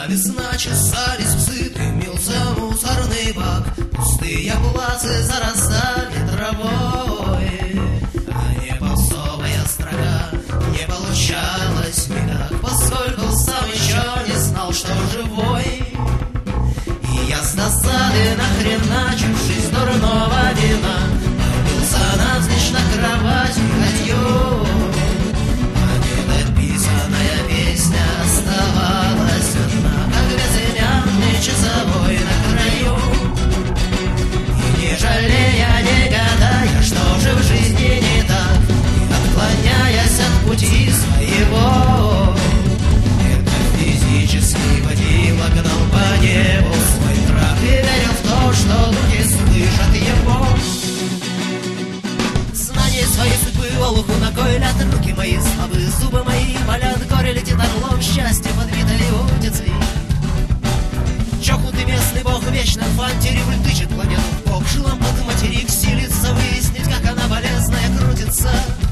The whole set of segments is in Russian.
весна, чесались псы, дымился мусорный бак. Пустые плацы зарастали травой, а не попсовая строка не получалась никак, поскольку сам еще не знал, что живой. И я с досады нахреначившись дурного вина побился навзничь на кровати хотью. Песня оставалась одна, как безымянный часовой на краю. И не жалея, не гадая, что же в жизни не так, и отклоняясь от пути своего, метафизически водила, гнал по небу свой трап и верил в то, что люди слышат его. Знание своей судьбы олуху ногой лят, руки мои слабы, зубы мои болят, горе летит орлом, счастье подбито утицей. Чокнутый местный бог вечно в антирибль тычет планету в бок, жилом под материк силится выяснить, как она болезная крутится.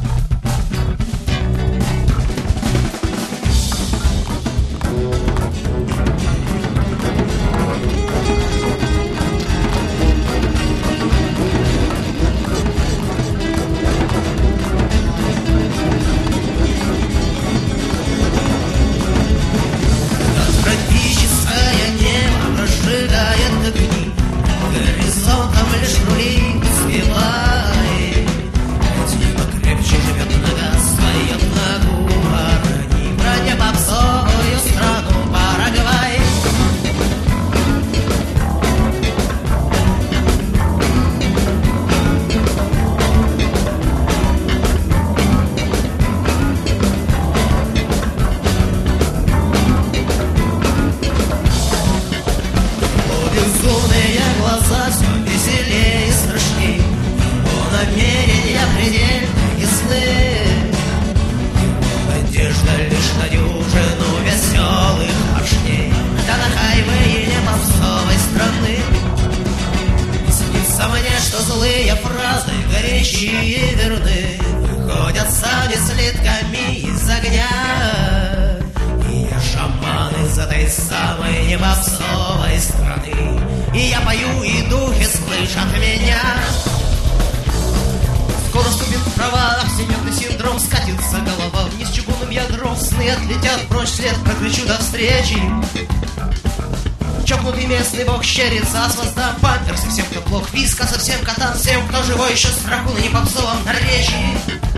Злые фразы, горячие и верны, выходят сами слитками из огня. И я шаман из этой самой непопсовой страны, и я пою, и духи слышат меня. Скоро вступит в права всемирный синдром, скатится голова вниз чугунным ядром, сны отлетят прочь, след прокричу до встречи. Чокнутый местный бог щерится, воздам памперсы всем, кто плох, виска совсем котам, всем, кто живой еще с дракуна не попсовом наречии.